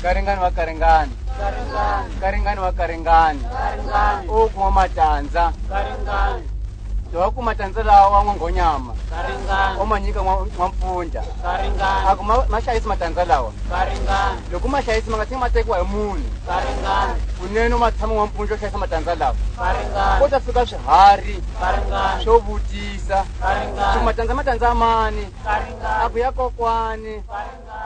Karingani wa karingani. Karingani wa karingani. Ukuma matanza. Doku matanza lawa ngonyama. Omanyika mwampfunja. Akuma mashayisi matanza lawa. Doku mashayisi mangati matekwa emuni. Uneno mathamu mwampfunja shayisa matanza lawa. Kota fika swihari. Swo vutisa. Matanza amani. Aku ya kokwani.